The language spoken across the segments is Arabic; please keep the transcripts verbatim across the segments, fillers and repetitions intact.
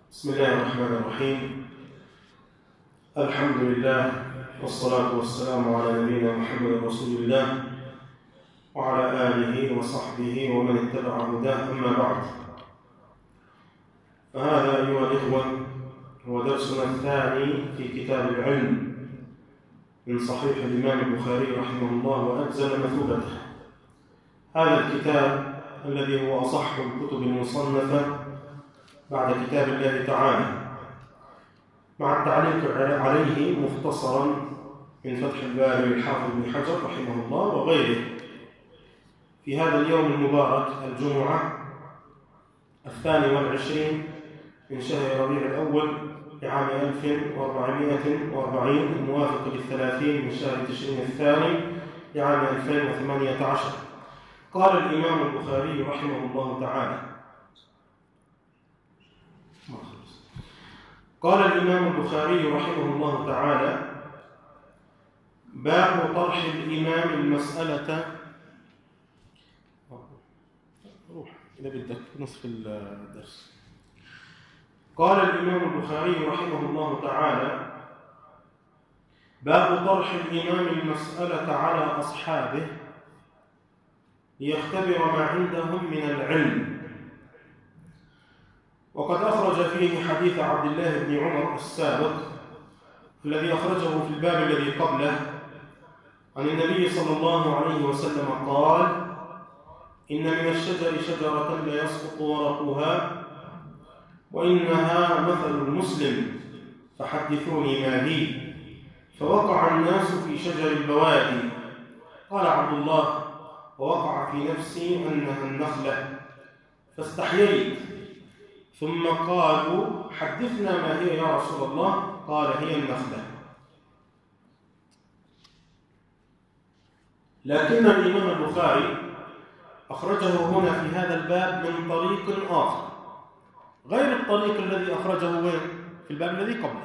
بسم الله الرحمن الرحيم. الحمد لله والصلاة والسلام على نبينا محمد رسول الله وعلى آله وصحبه ومن اتبع هداه، أما بعد. فهذا أيها الإخوة هو درسنا الثاني في كتاب العلم من صحيح الإمام البخاري رحمه الله وأجزل مثوبته. هذا الكتاب الذي هو أصح الكتب المصنفة بعد كتاب الله تعالى، مع التعليق عليه مختصرا من فتح الباري للحافظ بن حجر رحمه الله وغيره في هذا اليوم المبارك الجمعة الثاني والعشرين من شهر ربيع الأول لعام ألف وأربعمائة وأربعين الموافق للثلاثين من شهر تشرين الثاني لعام ألفين وثمانية عشر. قال الإمام البخاري رحمه الله تعالى قال الإمام البخاري رحمه الله تعالى: باب طرح الإمام المسألة. روح إذا بدك نصف الدرس. قال الإمام البخاري رحمه الله تعالى: باب طرح الإمام المسألة على أصحابه ليختبر ما عندهم من العلم. وقد أخرج فيه حديث عبد الله بن عمر السابق الذي أخرجه في الباب الذي قبله عن النبي صلى الله عليه وسلم قال: إن من الشجر شجرة لا يسقط ورقها وإنها مثل المسلم فحدثوني ما لي. فوقع الناس في شجر البوادي. قال عبد الله: ووقع في نفسي أنها النخلة فاستحييت، ثم قالوا: حدثنا ما هي يا رسول الله؟ قال: هي النخلة. لكن الإمام البخاري أخرجه هنا في هذا الباب من طريق آخر غير الطريق الذي أخرجه في الباب الذي قبله.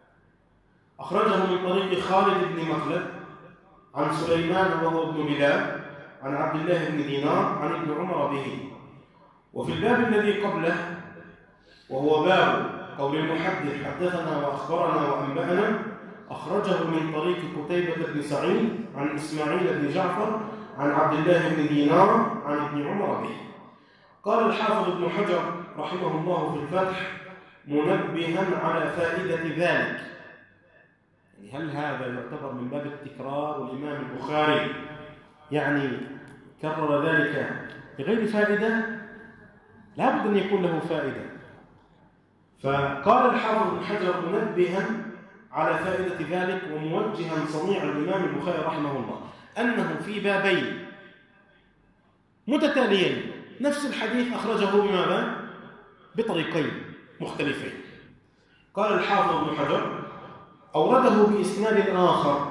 أخرجه من طريق خالد بن مخلد عن سليمان وهو ابن بلال عن عبد الله بن دينار عن ابن عمر به. وفي الباب الذي قبله وهو باب قول المحدث حدثنا وأخبرنا وأنبأنا، أخرجه من طريق قتيبة بن سعيد عن إسماعيل بن جعفر عن عبد الله بن دينار عن ابن عمر به. قال الحافظ ابن حجر رحمه الله في الفتح منبها على فائدة ذلك، يعني هل هذا يعتبر من باب التكرار؟ والإمام البخاري يعني كرر ذلك بغير فائدة؟ لا بد أن يكون له فائدة. فقال الحافظ ابن حجر منبها على فائدة ذلك وموجها صنيع الإمام البخاري رحمه الله أنه في بابين متتاليين نفس الحديث أخرجه بماذا؟ بطريقين مختلفين. قال الحافظ ابن حجر: أورده بإسناد آخر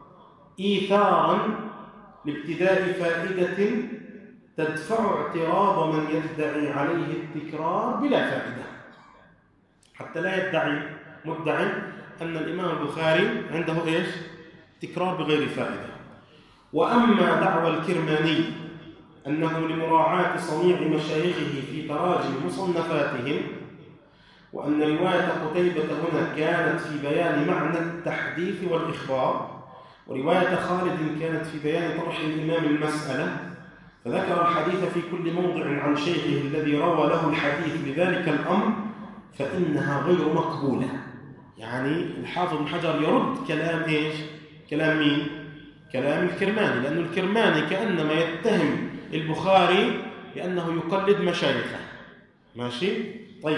إيثارا لابتداء فائدة تدفع اعتراض من يدعي عليه التكرار بلا فائدة، حتى لا يدعي مدعي أن الإمام البخاري عنده إيش؟ تكرار بغير فائدة. وأما دعوى الكرماني أنه لمراعاة صنيع مشايخه في تراجم مصنفاتهم، وأن رواية قتيبة هنا كانت في بيان معنى التحديث والإخبار، ورواية خالد كانت في بيان طرح الإمام المسألة، فذكر الحديث في كل موضع عن شيخه الذي روى له الحديث بذلك الأمر، فإنها غير مقبولة. يعني الحافظ بن حجر يرد كلام إيش؟ كلام مين؟ كلام الكرماني، لأن الكرماني كأنما يتهم البخاري بأنه يقلد مشايخه. ماشي؟ طيب.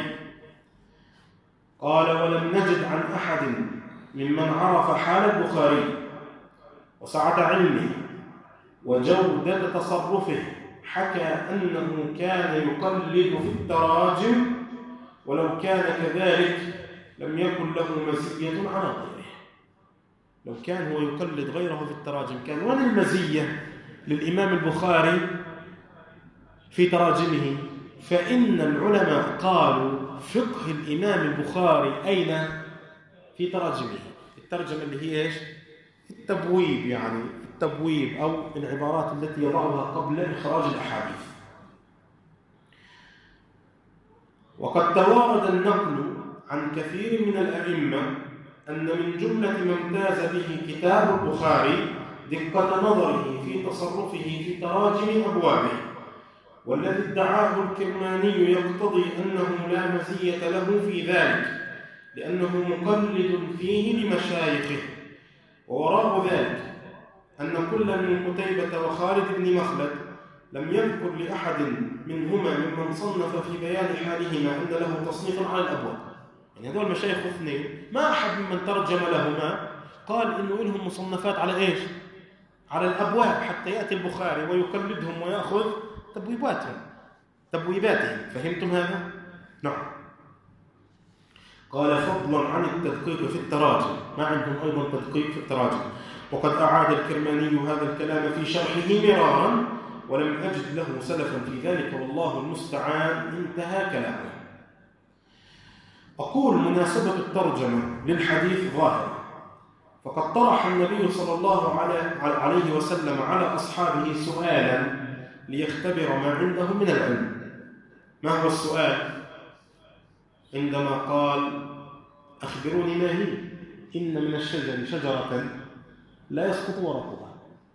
قال: ولم نجد عن أحد ممن عرف حال البخاري وسعة علمه وجودة تصرفه حكى أنه كان يقلد في التراجم، ولو كان كذلك لم يكن له مزية على غيره. لو كان هو يقلد غيره في التراجم كان وين المزية للإمام البخاري في تراجمه؟ فإن العلماء قالوا فقه الإمام البخاري أين؟ في تراجمه. الترجمة اللي هي إيش؟ التبويب، يعني التبويب أو العبارات التي يضعها قبل إخراج الأحاديث. وقد توارد النقل عن كثير من الأئمة أن من جملة ما امتاز به كتاب البخاري دقة نظره في تصرفه في تراجم أبوابه، والذي ادعاه الكرماني يقتضي أنه لا مزية له في ذلك لأنه مقلد فيه لمشايخه. ووراء ذلك أن كل من قتيبة وخالد بن مخلد لم يذكر لأحد منهما ممن صنف في بيان حالهما أن له تصنيفا على الأبواب. يعني هذول مشايخ اثنين ما أحد ممن ترجم لهما قال إنه لهم مصنفات على إيش؟ على الأبواب، حتى يأتي البخاري ويقلدهم ويأخذ تبويباتهم تبويباتهم. فهمتم هذا؟ نعم. قال فضلا عن التدقيق في التراجم، ما عندهم أيضا تدقيق في التراجم. وقد أعاد الكرماني هذا الكلام في شرحه مرارا ولم أجد له سلفا في ذلك والله المستعان. انتهى كلامه. أقول مناسبة الترجمة للحديث ظاهرة، فقد طرح النبي صلى الله عليه وسلم على أصحابه سؤالا ليختبر ما عندهم من العلم. ما هو السؤال؟ عندما قال أخبروني ما هي، إن من الشجر شجرة لا يسقط ورقها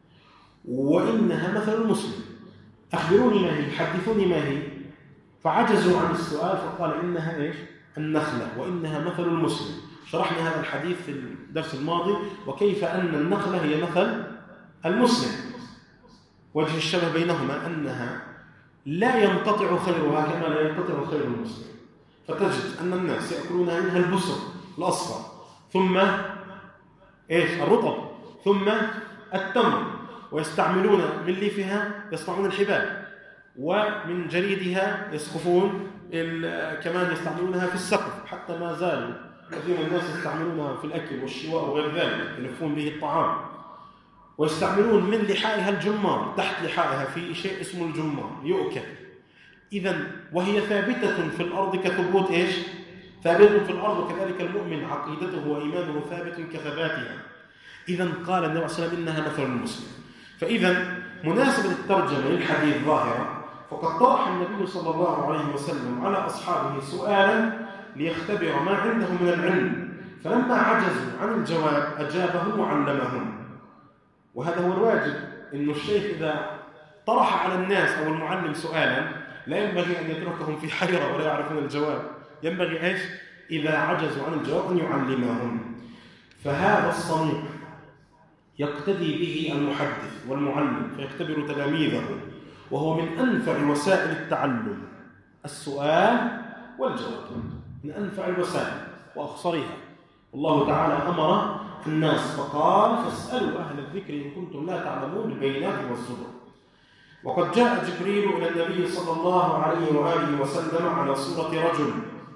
وإنها مثل المسلم. أخبروني ما هي، حدثوني ما هي. فعجزوا عن السؤال فقال إنها إيش؟ النخلة وإنها مثل المسلم. شرحنا هذا الحديث في الدرس الماضي وكيف أن النخلة هي مثل المسلم. وجه الشبه بينهما أنها لا ينقطع خيرها كما لا ينقطع خير المسلم. فتجد أن الناس يأكلون منها البسر الأصفر، ثم إيش؟ الرطب، ثم التمر، ويستعملون من ليفها يصنعون الحبال، ومن جريدها يسقفون، كمان يستعملونها في السقف، حتى ما زالوا كثير من الناس يستعملونها في الأكل والشواء وغير ذلك، يلفون به الطعام. ويستعملون من لحائها الجمار، تحت لحائها في شيء اسمه الجمار يؤكل. إذن وهي ثابتة في الأرض كثبوت إيش؟ ثابت في الأرض، وكذلك المؤمن عقيدته وإيمانه ثابت كثباتها. إذن قال النبي صلى الله عليه وسلم إنها مثل المسلم. فإذا مناسبة الترجمة للحديث ظاهرة، فقد طرح النبي صلى الله عليه وسلم على أصحابه سؤالا ليختبر ما عندهم من العلم، فلما عجزوا عن الجواب أجابهم وعلمهم. وهذا هو الواجب، إن الشيخ إذا طرح على الناس أو المعلم سؤالا لا ينبغي أن يتركهم في حيرة ولا يعرفون الجواب، ينبغي إيش؟ إذا عجزوا عن الجواب أن يعلمهم. فهذا الصنيع يقتدي به المحدث والمعلم فيختبر تلاميذه، وهو من أنفع وسائل التعلم السؤال والجواب، من أنفع الوسائل وأخصرها. والله تعالى أمر الناس فقال فاسألوا أهل الذكر إن كنتم لا تعلمون بالبينات والزبر. وقد جاء جبريل إلى النبي صلى الله عليه وآله وسلم على صورة رجل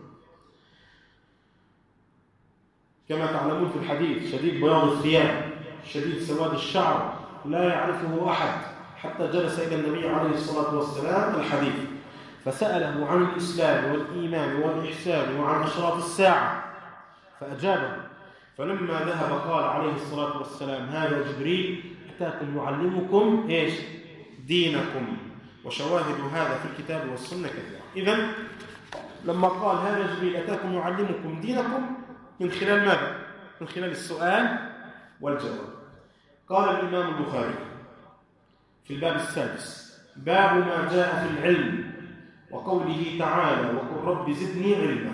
كما تعلمون في الحديث، شديد بياض الثياب، شديد سواد الشعر، لا يعرفه أحد، حتى جلس إلى النبي عليه الصلاة والسلام الحديث فسأله عن الإسلام والإيمان والإحسان وعن أشراط الساعة فأجابه. فلما ذهب قال عليه الصلاة والسلام هذا جبريل أتاكم يعلمكم إيش؟ دينكم. وشواهد هذا في الكتاب والسنة كثيرة. إذن لما قال هذا جبريل أتاكم يعلمكم دينكم، من خلال ماذا؟ من خلال السؤال والجواب. قال الإمام البخاري في الباب السادس باب ما جاء في العلم وقوله تعالى وقل رب زدني علما.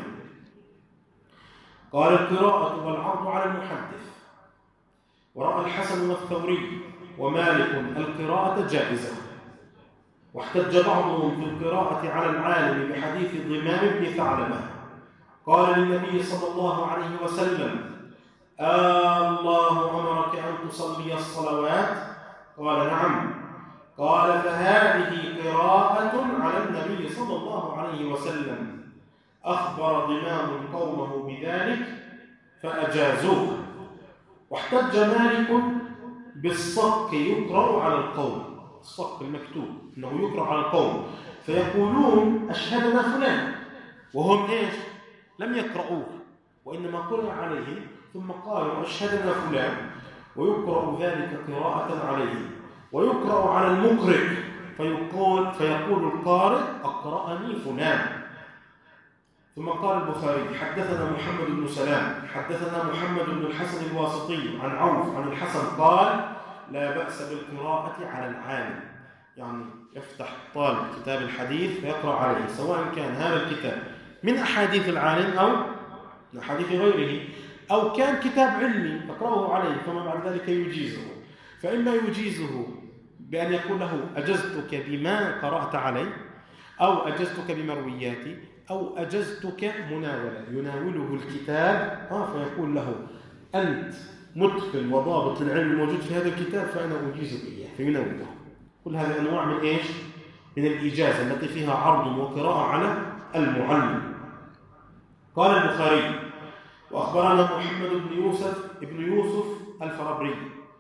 قال القراءة والعرض على المحدث. ورأى الحسن والثوري ومالك القراءة جائزة، واحتج بعضهم في القراءة على العالم بحديث ضمام بن ثعلبة قال للنبي صلى الله عليه وسلم آه الله أمرك أن تصلي الصلوات؟ قال نعم. قال فهذه قراءة على النبي صلى الله عليه وسلم. أخبر ضمام قومه بذلك فأجازوه. واحتج مالك بالصك يقرأ على القوم، الصك المكتوب أنه يقرأ على القوم، فيقولون أشهدنا فلان، وهم إيش؟ لم يقرأوه وإنما قرأ عليه ثم قالوا أشهدنا فلان، ويقرأ ذلك قراءة عليه. ويقرأ على المقرئ فيقول, فيقول القارئ أقرأني فلان. ثم قال البخاري: حدثنا محمد بن سلام حدثنا محمد بن الحسن الواسطي عن عوف عن الحسن قال: لا بأس بالقراءة على العالم. يعني يفتح طالب كتاب الحديث فيقرأ عليه، سواء كان هذا الكتاب من أحاديث العالم أو من أحاديث غيره، أو كان كتاب علمي يقرأه عليه، فما بعد ذلك يجيزه. فإما يجيزه بأن يقول له: أجزتك بما قرأت علي، أو أجزتك بمروياتي، أو أجزتك مناولا، يناوله الكتاب آه فيقول له: أنت متقن وضابط العلم الموجود في هذا الكتاب فأنا أجيزك إياه، فيناوله. كل هذه أنواع من إيش؟ من الإجازة التي فيها عرض وقراءة على المعلم. قال البخاري: وأخبرنا محمد بن يوسف ابن يوسف الفربري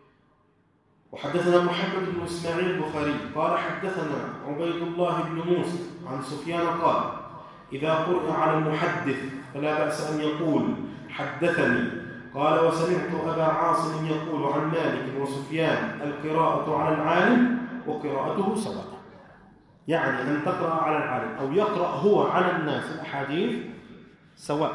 وحدثنا محمد بن إسماعيل البخاري قال: حدثنا عبيد الله بن موسى عن سفيان قال: إذا قرئ على المحدث فلا بأس أن يقول: حدثني. قال: وسمعت أبا عاصم يقول عن مالك وسفيان: القراءة على العالم وقراءته سواء. يعني أن تقرأ على العالم أو يقرأ هو على الناس الأحاديث سواء،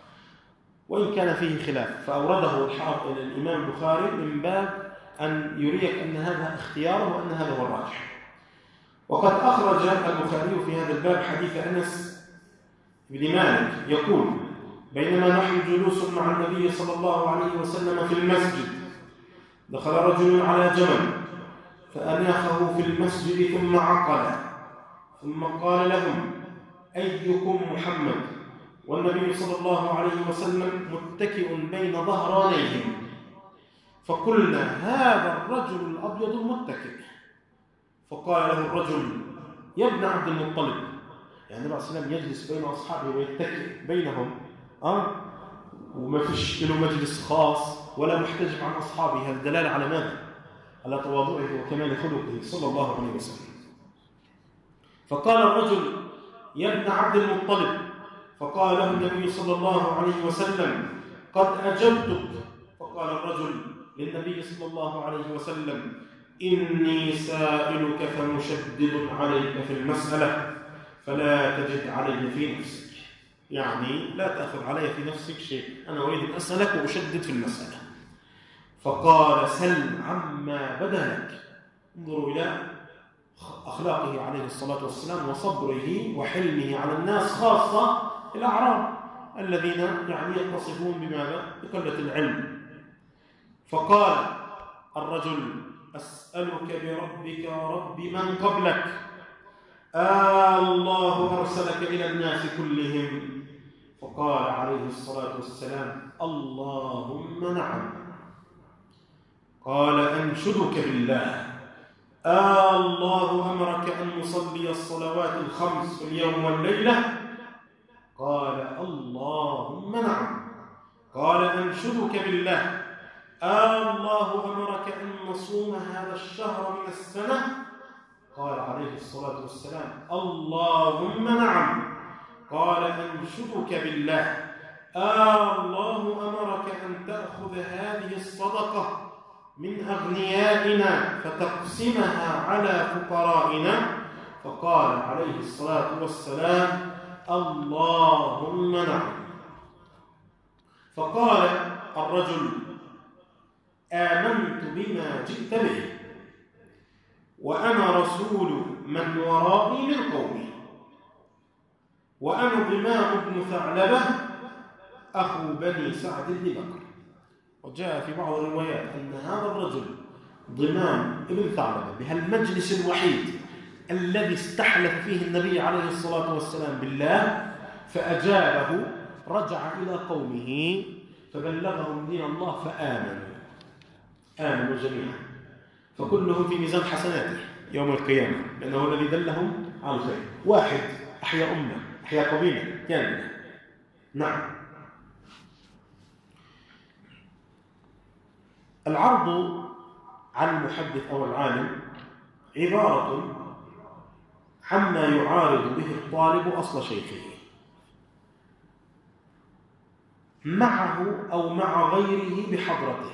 وإن كان فيه خلاف، فأورده الإمام البخاري من باب أن يريك أن هذا اختياره وأن هذا هو الراجح. وقد أخرج البخاري في هذا الباب حديث أنس بن مالك يقول: بينما نحن جلوس مع النبي صلى الله عليه وسلم في المسجد، دخل رجل على جمل فأناخه في المسجد ثم عقل، ثم قال لهم: أيكم محمد؟ والنبي صلى الله عليه وسلم متكئ بين ظهرانيهم، فقلنا: هذا الرجل الأبيض المتكئ. فقال له الرجل: يا ابن عبد المطلب. يعني النبي صلى الله عليه وسلم يجلس بين أصحابه ويتكئ بينهم أه؟ وما فيش له مجلس خاص ولا محتجب عن أصحابه. هذا دلالة على ماذا؟ على تواضعه وكمال خلقه صلى الله عليه وسلم. فقال الرجل: يا ابن عبد المطلب. فقال له النبي صلى الله عليه وسلم: قد أجبتك. فقال الرجل للنبي صلى الله عليه وسلم: إني سائلك فمشدد عليك في المسألة فلا تجد علي في نفسك. يعني لا تأخذ علي في نفسك شيء، أنا أريد أن أسألك وأشدد في المسألة. فقال: سل عما بدا لك. انظروا إلى أخلاقه عليه الصلاة والسلام وصبره وحلمه على الناس، خاصة الأعراب الذين يعني يتصفون بماذا؟ بقلة العلم. فقال الرجل: أسألك بربك رب من قبلك، آه الله أرسلك إلى الناس كلهم؟ فقال عليه الصلاة والسلام: اللهم نعم. قال: أنشدك بالله، آه الله أمرك أن نصلي الصلوات الخمس في اليوم والليلة؟ قال: اللهم نعم. قال: أنشدك بالله، آه الله أمرك أن نصوم هذا الشهر من السنة؟ قال عليه الصلاة والسلام: اللهم نعم. قال: أنشدك بالله، آه الله أمرك أن تأخذ هذه الصدقة من أغنيائنا فتقسمها على فقرائنا؟ فقال عليه الصلاة والسلام: اللهم نعم. فقال الرجل: آمنت بما جئت به، وأنا رسول من ورائي من قومي، وأنا ضمام بن ثعلبة أخو بني سعد بن بكر. وجاء في بعض الروايات أن هذا الرجل ضمام بن ثعلبة بهالمجلس الوحيد الذي استحلف فيه النبي عليه الصلاة والسلام بالله فأجابه، رجع إلى قومه فبلغهم دين الله فآمنوا آمنوا جميعا، فكلهم في ميزان حسناته يوم القيامة، لأنه الذي دلهم على الخير. واحد أحيا أمة، أحيا قبيلة كاملة. نعم. العرض على المحدث أو العالم عبارة عما يعارض به الطالب أصل شيخه معه أو مع غيره بحضرته،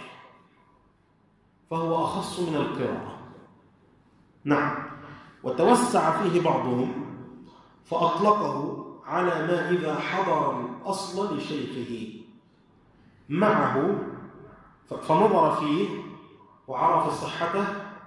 فهو أخص من القراءة. نعم. وتوسع فيه بعضهم فأطلقه على ما إذا حضر الأصل لشيخه معه فنظر فيه وعرف صحته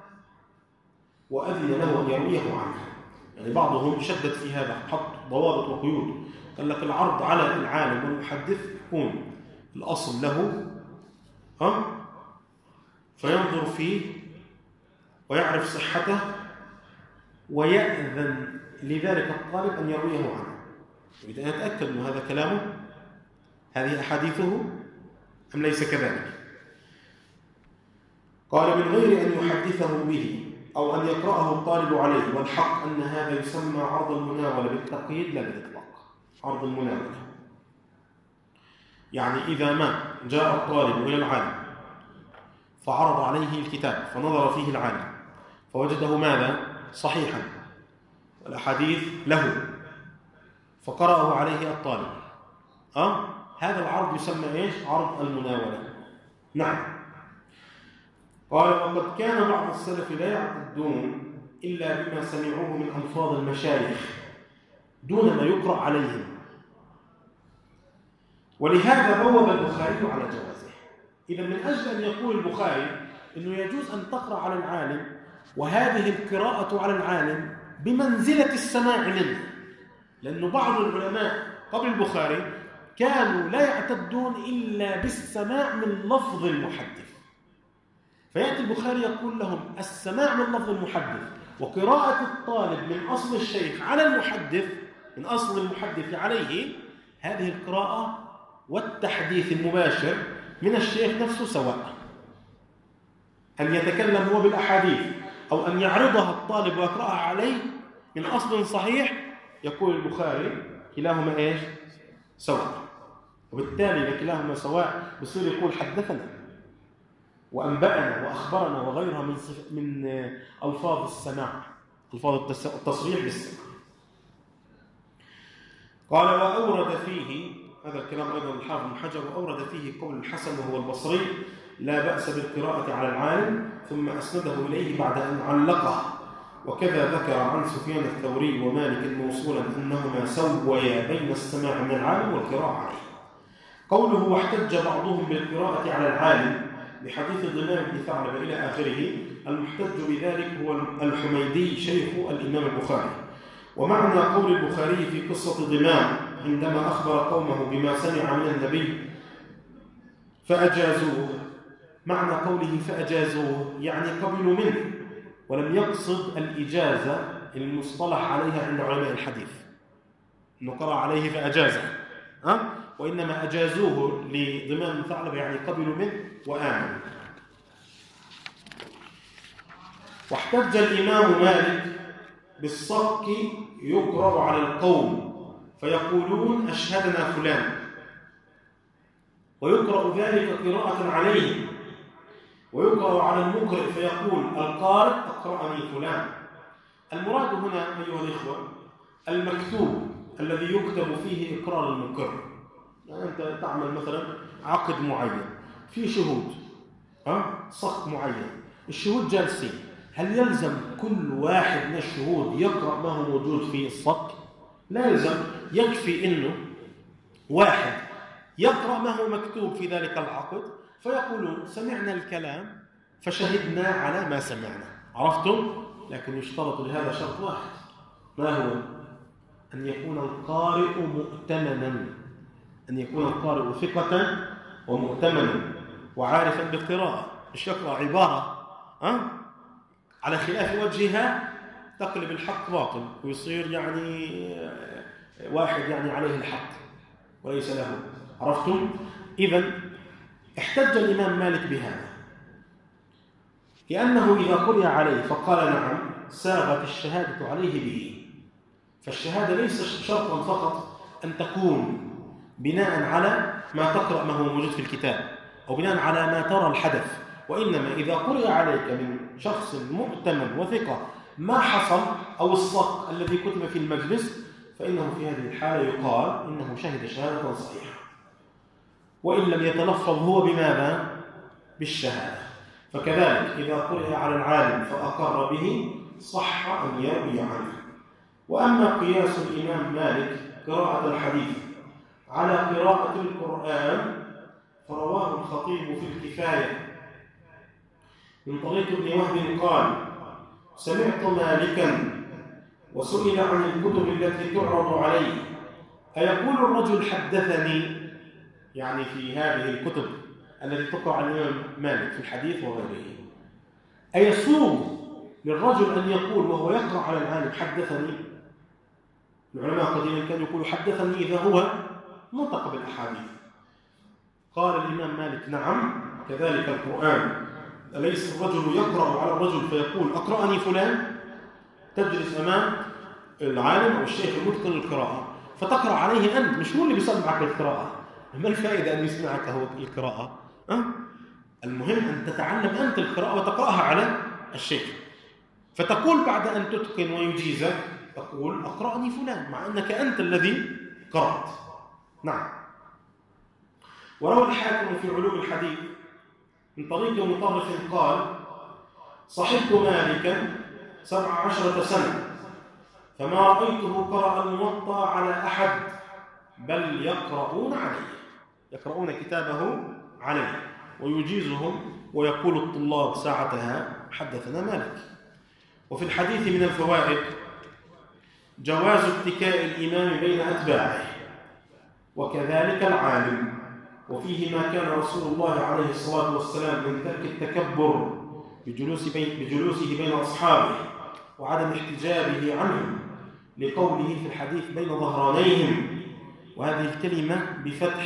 وأذن له أن يرويه عنه. يعني بعضهم شدد في هذا، حط ضوابط وقيود، قال لك العرض على العالم والمحدث يكون الأصل له ها فينظر فيه ويعرف صحته ويأذن لذلك الطالب أن يرويه عنه. إذا نتأكد أن هذا كلامه، هذه أحاديثه أم ليس كذلك. قال من غير أن يحدثه به أو أن يقرأه الطالب عليه، والحق أن هذا يسمى عرض المناولة بالتقييد لا بالإطلاق. عرض المناولة يعني إذا ما جاء الطالب إلى العالم فعرض عليه الكتاب فنظر فيه العالم فوجده ماذا؟ صحيحا والأحاديث له فقرأه عليه الطالب، أه؟ هذا العرض يسمى إيش؟ عرض المناولة. نعم. قال وقد كان بعض السلف لا يعتدون إلا بما سمعوه من ألفاظ المشايخ دون ما يقرأ عليهم، ولهذا بوب البخاري على جوازه. إذا من أجل أن يقول البخاري أنه يجوز أن تقرأ على العالم، وهذه القراءة على العالم بمنزلة السماع منه، لأن بعض العلماء قبل البخاري كانوا لا يعتدون إلا بالسماع من لفظ المحدث، فيأتي البخاري يقول لهم السماع من لفظ المحدث وقراءة الطالب من أصل الشيخ على المحدث، من أصل المحدث عليه، هذه القراءة والتحديث المباشر من الشيخ نفسه سواء. أن يتكلم هو بالأحاديث أو أن يعرضها الطالب ويقرأها عليه من أصل صحيح، يقول البخاري كلاهما إيش؟ سواء. وبالتالي كلاهما سواء بصير يقول حدثنا وأنبأنا وأخبرنا وغيرها من من ألفاظ السماع، ألفاظ التصريح بالسماع. قال وأورد فيه، هذا الكلام أيضا الحافظ بن حجر، وأورد فيه قول الحسن وهو البصري لا بأس بالقراءة على العالم، ثم أسنده إليه بعد أن علقه. وكذا ذكر عن سفيان الثوري ومالك موصولا أنهما سويا بين السماع من العالم والقراءة عليه. قوله واحتج بعضهم بالقراءة على العالم بحديث ضمام بن ثعلبة إلى آخره، المحتج بذلك هو الحميدي شيخ الإمام البخاري. ومعنى قول البخاري في قصة ضمام عندما أخبر قومه بما سمع من النبي فأجازوه، معنى قوله فأجازوه يعني قبلوا منه، ولم يقصد الإجازة المصطلح عليها عند علماء الحديث أنه قرأ عليه فأجازه، أه؟ وإنما أجازوه لضمان ثعلبة يعني قبلوا منه وآمنوا. واحتج الإمام مالك بالصك يقرأ على القوم فيقولون أشهدنا فلان، ويقرأ ذلك قراءة عليه، ويقرأ على المقرئ فيقول القارئ أقرأني فلان. المراد هنا أيها الإخوة المكتوب الذي يكتب فيه إقرار المقر. يعني أنت تعمل مثلا عقد معين في شهود، أه؟ صك معين، الشهود جالسين، هل يلزم كل واحد من الشهود يقرأ ما هو موجود في الصك؟ لا يلزم، يكفي إنه واحد يقرأ ما هو مكتوب في ذلك العقد فيقولون سمعنا الكلام فشهدنا على ما سمعنا. عرفتم؟ لكن يشترط لهذا شرط واحد، ما هو؟ أن يكون القارئ مؤتمنا، أن يكون القارئ ثقة ومؤتمنا وعارفا بالقراءة، مش يقرأ عبارة أه؟ على خلاف وجهها تقلب الحق باطل ويصير يعني واحد يعني عليه الحق وليس له. عرفتم؟ إذن احتج الإمام مالك بهذا، لأنه إذا قرئ عليه فقال نعم ساغت الشهادة عليه به. فالشهادة ليس شرطا فقط أن تكون بناء على ما تقرأ ما هو موجود في الكتاب أو بناء على ما ترى الحدث، وإنما إذا قرئ عليك من شخص مؤتمن وثقة ما حصل أو الصك الذي كتب في المجلس فإنه في هذه الحالة يقال إنه شهد شهادة صحيحة، وإن لم يتلفظ هو بماذا؟ بالشهادة. فكذلك إذا قرئ على العالم فأقر به صح أن يروي عنه. وأما قياس الإمام مالك قراءة الحديث على قراءة القرآن فرواه الخطيب في الكفاية من طريق ابن وهب قال: سمعت مالكا وسئل عن الكتب التي تعرض عليه أيقول الرجل حدثني، يعني في هذه الكتب التي تقرأ على الإمام مالك في الحديث وغيره، أيصوم للرجل أن يقول وهو يقرأ على العالم حدثني؟ العلماء قديما كانوا يقولوا حدثني إذا هو نطق بالأحاديث. قال الإمام مالك: نعم، كذلك القرآن، أليس الرجل يقرأ على الرجل فيقول أقرأني فلان؟ تجلس أمام العالم أو الشيخ المتقن القراءة فتقرأ عليه أنت، مش هو اللي بيسمعك القراءة. ما الفائدة أن يسمعك هو القراءة؟ أه؟ المهم أن تتعلم أنت القراءة وتقرأها على الشيخ، فتقول بعد أن تتقن ويجيزك تقول أقرأني فلان، مع أنك أنت الذي قرأت. نعم. وروى الحاكم في علوم الحديث من طريق مطرف قال: صحبت مالكا سبع عشرة سنة فما رأيته قرأ الموطأ على أحد، بل يقرؤون عليه، يقرؤون كتابه عليه ويجيزهم، ويقول الطلاب ساعتها: حدثنا مالك. وفي الحديث من الفوائد جواز اتكاء الإمام بين أتباعه وكذلك العالم، وفيه ما كان رسول الله عليه الصلاة والسلام من ترك التكبر بجلوس بين بجلوسه بين أصحابه وعدم احتجابه عنهم، لقوله في الحديث: بين ظهرانيهم، وهذه الكلمة بفتح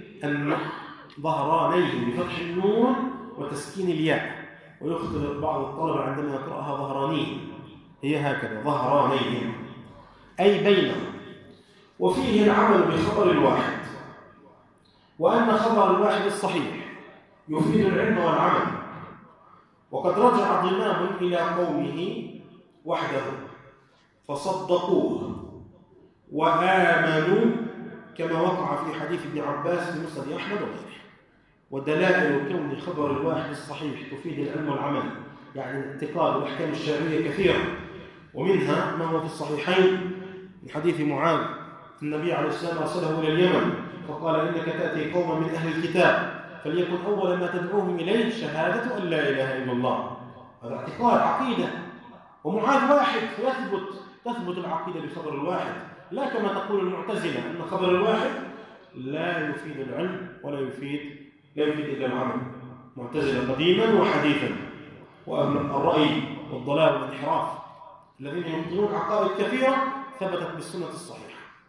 ظهرانيهم بفتح النون وتسكين الياء، ويخطئ بعض الطلبة عندما يقرأها ظهرانيهم، هي هكذا ظهرانيهم أي بينهم. وفيه العمل بخبر الواحد، وأن خبر الواحد الصحيح يفيد العلم والعمل. وقد رجع ضمام إلى قومه وحده فصدقوه وآمنوا، كما وقع في حديث ابن عباس في مسند أحمد وغيره. ودلائل كون خبر الواحد الصحيح تفيد العلم والعمل، يعني الاعتقاد والأحكام الشرعية كثيرة، ومنها ما هو في الصحيحين من حديث معاذ: النبي عليه السلام أرسله إلى اليمن فقال: إنك تأتي قوما من أهل الكتاب فليكن أول ما تدعوهم إليه شهادة أن لا إله إلا الله. هذا اعتقاد عقيدة، ومعاذ واحد فيثبت تثبت العقيدة بخبر الواحد، لا كما تقول المعتزلة أن خبر الواحد لا يفيد العلم ولا يفيد لا يفيد إلا العمل. معتزلة قديما وحديثا، وأهل الرأي والضلال والانحراف الذين يمكنون عقائد كثيرة ثبتت بالسنة الصحيحة.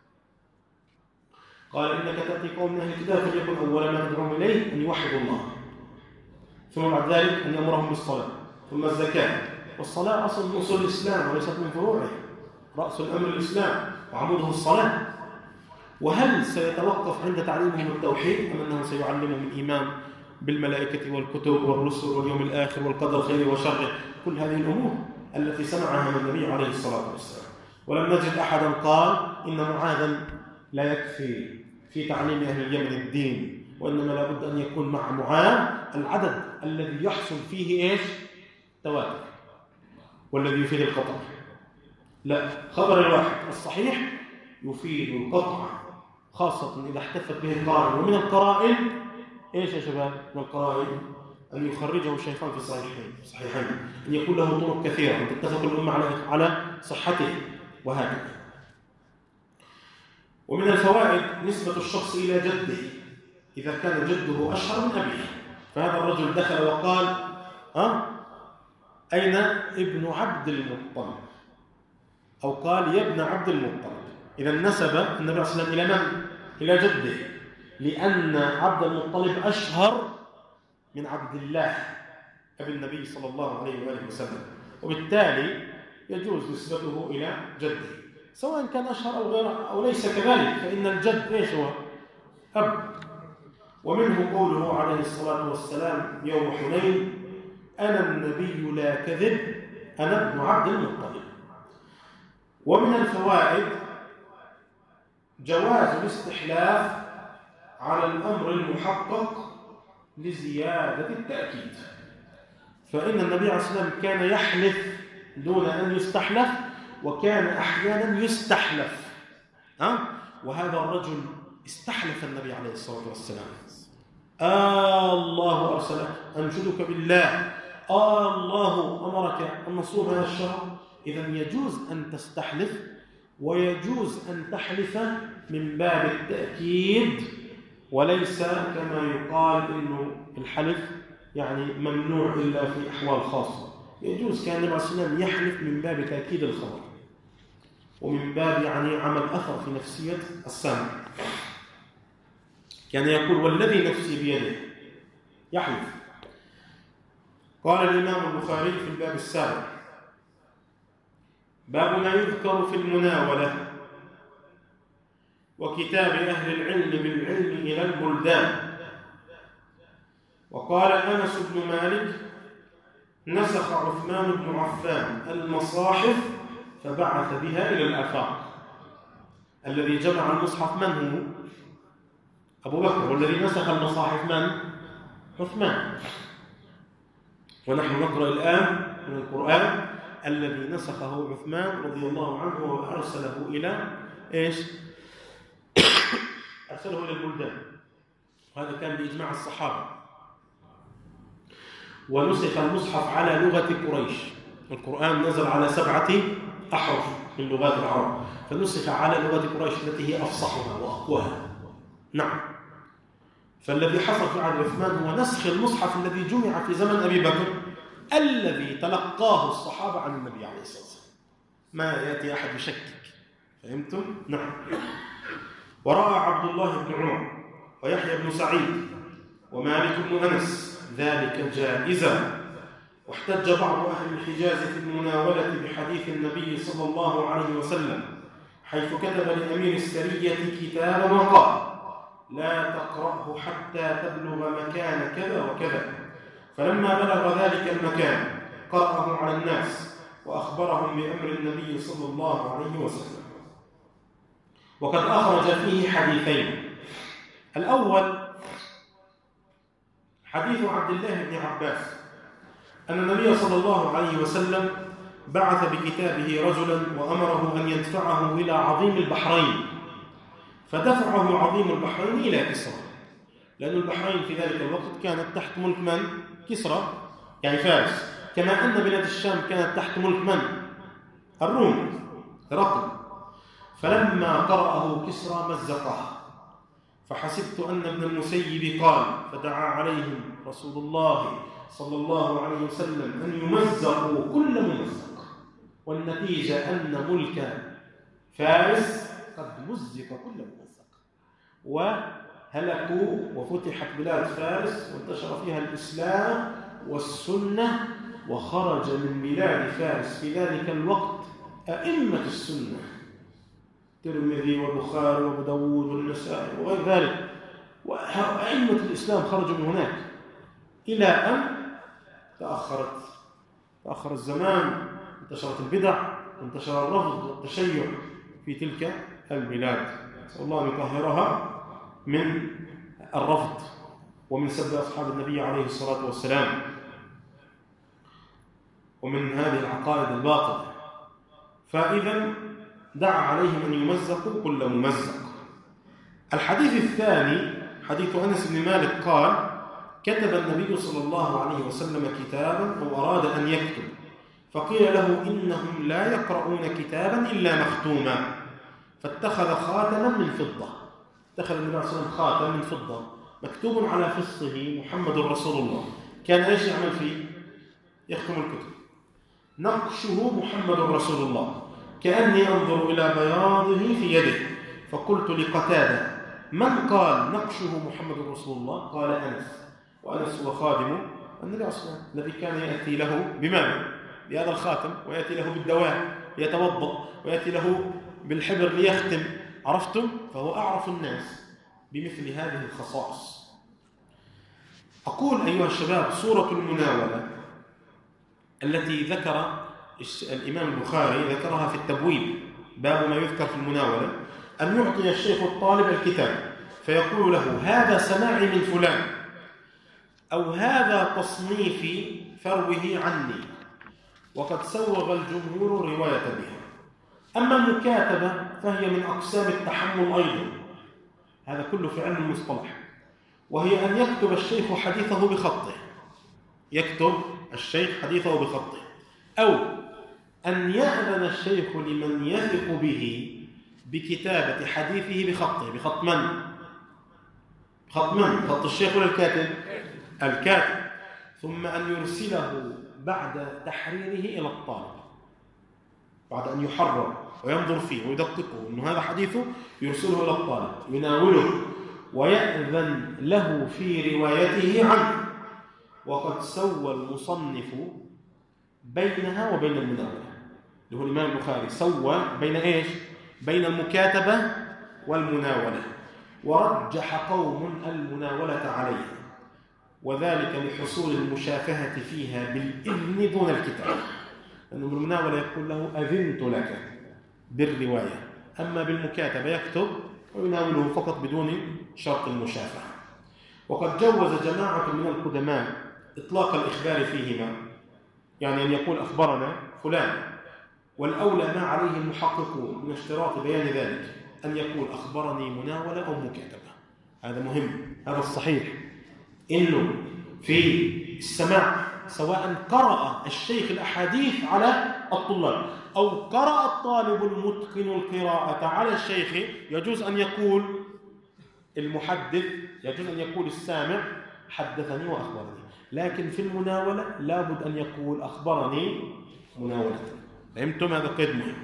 قال: إنك تأتي قوم من أهل الكتاب فليكن أول ما تدعوهم إليه أن يوحدوا الله، ثم بعد ذلك أن يأمرهم بالصلاة، ثم الزكاة. والصلاة أصل من أصول الإسلام وليست من فروعه، رأس الأمر الإسلام وعموده الصلاة. وهل سيتوقف عند تعليمهم التوحيد أم أنه سيعلمهم الإيمان بالملائكة والكتب والرسل واليوم الآخر والقدر خيره وشره؟ كل هذه الأمور التي سمعها من النبي عليه الصلاة والسلام. ولم نجد أحدا قال إن معاذا لا يكفي في تعليم أهل اليمن الدين، وإنما لابد أن يكون مع معاذ العدد الذي يحصل فيه إيش؟ تواتر، والذي يفيد القطع. لا، خبر الواحد الصحيح يفيد القطع، خاصة إذا احتفت به القرائن. ومن القرائن إيش يا شباب؟ من القرائن أن يخرجه الشيخان في الصحيحين صحيحين، أن يكون له طرق كثيرة، أن تتفق الأمة على على صحته، وهكذا. ومن الفوائد نسبة الشخص إلى جده إذا كان جده أشهر من أبيه. فهذا الرجل دخل وقال: ها أين ابن عبد المطلب؟ أو قال: يا ابن عبد المطلب. إذا نسب النبي صلى الله عليه وسلم إلى من؟ إلى جده، لأن عبد المطلب أشهر من عبد الله أبي النبي صلى الله عليه وآله وسلم، وبالتالي يجوز نسبته إلى جده سواء كان أشهر أو غير أو ليس كذلك، فإن الجد إيش هو؟ أب. ومنه قوله عليه الصلاة والسلام يوم حنين: أنا النبي لا كذب، أنا ابن عبد المطلب. ومن الفوائد جواز الاستحلاف على الأمر المحقق لزيادة التأكيد، فإن النبي عليه الصلاة والسلام كان يحلف دون أن يستحلف، وكان أحيانا يستحلف. ها؟ وهذا الرجل استحلف النبي عليه الصلاة والسلام: آه الله أرسلك، أنشدك بالله، آه الله أمرك أن نصوم هذا الشهر. إذن يجوز أن تستحلف ويجوز أن تحلف من باب التأكيد، وليس كما يقال إنه الحلف يعني ممنوع إلا في أحوال خاصة. يجوز كان النبي عليه الصلاة والسلام يحلف من باب تأكيد الخبر، ومن باب يعني عمل أثر في نفسية السامع. كان يقول: والذي نفسي بيده، يحلف. قال الإمام البخاري في الباب السابع: باب ما يذكر في المناولة وكتاب أهل العلم بالعلم إلى البلدان. وقال أنس بن مالك: نسخ عثمان بن عفان المصاحف فبعث بها إلى الآفاق. الذي جمع المصحف من هو؟ أبو بكر. والذي نسخ المصاحف من؟ عثمان. ونحن نقرأ الآن من القرآن: الذي نسخه عثمان رضي الله عنه وأرسله إلى إيش؟ أرسله إلى البلدان. وهذا كان بإجماع الصحابة. ونسخ المصحف على لغة قريش. القرآن نزل على سبعة أحرف من لغات العرب، فنسخ على لغة قريش التي هي أفصحها وأقواها. نعم. فالذي حصل في عهد عثمان هو نسخ المصحف الذي جمع في زمن أبي بكر، الذي تلقاه الصحابة عن النبي عليه الصلاة والسلام. ما يأتي أحد يشكك. فهمتم؟ نعم. ورأى عبد الله بن عمر ويحيى بن سعيد ومالك بن أنس ذلك جائزا. واحتج بعض أهل الحجاز في المناولة بحديث النبي صلى الله عليه وسلم حيث كتب لأمير السرية كتابا وقال: لا تقرأه حتى تبلغ مكان كذا وكذا. فلما بلغ ذلك المكان قرأه على الناس وأخبرهم بأمر النبي صلى الله عليه وسلم. وقد أخرج فيه حديثين. الأول حديث عبد الله بن عباس أن النبي صلى الله عليه وسلم بعث بكتابه رجلا وأمره أن يدفعه إلى عظيم البحرين، فدفعه عظيم البحرين إلى كسرى، لأن البحرين في ذلك الوقت كانت تحت ملك من؟ كسرى، يعني فارس، كما أن بلاد الشام كانت تحت ملك من؟ الروم، هرقل. فلما قرأه كسرى مزقه، فحسبت أن ابن المسيب قال: فدعا عليهم رسول الله صلى الله عليه وسلم أن يمزقوا كل ممزق، والنتيجة أن ملك فارس قد مزق كل ممزق، وهلكوا وفتحت بلاد فارس وانتشر فيها الإسلام والسنة، وخرج من بلاد فارس في ذلك الوقت أئمة السنة: الترمذي والبخاري وابو داود والنسائي وغير ذلك، وأئمة الإسلام خرجوا من هناك، إلى أن تأخرت تأخر الزمان، انتشرت البدع وانتشر الرفض والتشيع في تلك البلاد. نسأل الله أن يطهرها من الرفض ومن سب أصحاب النبي عليه الصلاة والسلام ومن هذه العقائد الباطلة. فإذا دعا عليهم أن يمزقوا كل ممزق. الحديث الثاني حديث أنس بن مالك قال: كتب النبي صلى الله عليه وسلم كتابا أو أراد أن يكتب، فقيل له: إنهم لا يقرؤون كتابا إلا مختوما، فاتخذ خاتما من فضة. اتخذ النبي صلى الله عليه وسلم خاتم من فضة مكتوب على فصه محمد رسول الله. كان ايش يعمل فيه؟ يختم الكتب. نقشه محمد رسول الله، كأني أنظر إلى بياضه في يده. فقلت لقتادة: من قال نقشه محمد رسول الله؟ قال: أنس. وأنس هو خادم النبي صلى الله عليه وسلم الذي كان يأتي له بماذا؟ بهذا الخاتم، ويأتي له بالدواء ليتوضأ، ويأتي له بالحبر ليختم. عرفتم؟ فهو أعرف الناس بمثل هذه الخصائص. أقول أيها الشباب: صورة المناولة التي ذكر الإمام البخاري ذكرها في التبويب، باب ما يذكر في المناولة، أن يعطي الشيخ الطالب الكتاب فيقول له: هذا سماعي من فلان، أو هذا تصنيفي فروه عني، وقد سوغ الجمهور الرواية بها. أما المكاتبة فهي من أقسام التحمل أيضا، هذا كله في علم المصطلح، وهي أن يكتب الشيخ حديثه بخطه، يكتب الشيخ حديثه بخطه، أو أن يأذن الشيخ لمن يثق به بكتابة حديثه بخطه. بخط من؟ بخط من؟ خط الشيخ ولا الكاتب؟ الكاتب. ثم أن يرسله بعد تحريره إلى الطالب، بعد أن يحرر وينظر فيه ويدققه أنه هذا حديثه، يرسله إلى الطالب يناوله ويأذن له في روايته عنه. وقد سوى المصنف بينها وبين المناولة، اللي هو الإمام البخاري سوى بين إيش؟ بين المكاتبة والمناولة، ورجح قوم المناولة عليها، وذلك لحصول المشافهة فيها بالإذن دون الكتاب، لأنه بالمناولة يقول له أذنت لك بالرواية، أما بالمكاتبة يكتب ويناوله فقط بدون شرط المشافهة. وقد جوز جماعة من القدماء إطلاق الإخبار فيهما، يعني أن يقول أخبرنا فلان، والأولى ما عليه المحققون من اشتراط بيان ذلك أن يقول أخبرني مناولة أو مكاتبة. هذا مهم، هذا الصحيح، إنه في السماع سواء قرأ الشيخ الأحاديث على الطلاب أو قرأ الطالب المتقن القراءة على الشيخ، يجوز أن يقول المحدث، يجوز أن يقول السامع حدثني وأخبرني، لكن في المناولة لابد أن يقول أخبرني مناولة. فهمتم؟ هذا قيد مهم.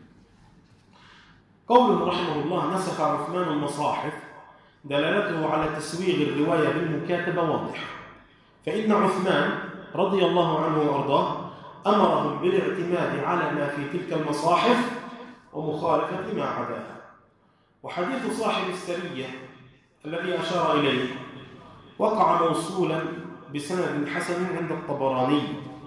قوله رحمه الله نسخ عثمان المصاحف، دلالته على تسويغ الرواية بالمكاتبة واضحة، فإن عثمان رضي الله عنه وأرضاه أمرهم بالاعتماد على ما في تلك المصاحف ومخالفة ما عداها. وحديث صاحب السرية الذي أشار إليه وقع موصولا بسند حسن عند الطبراني،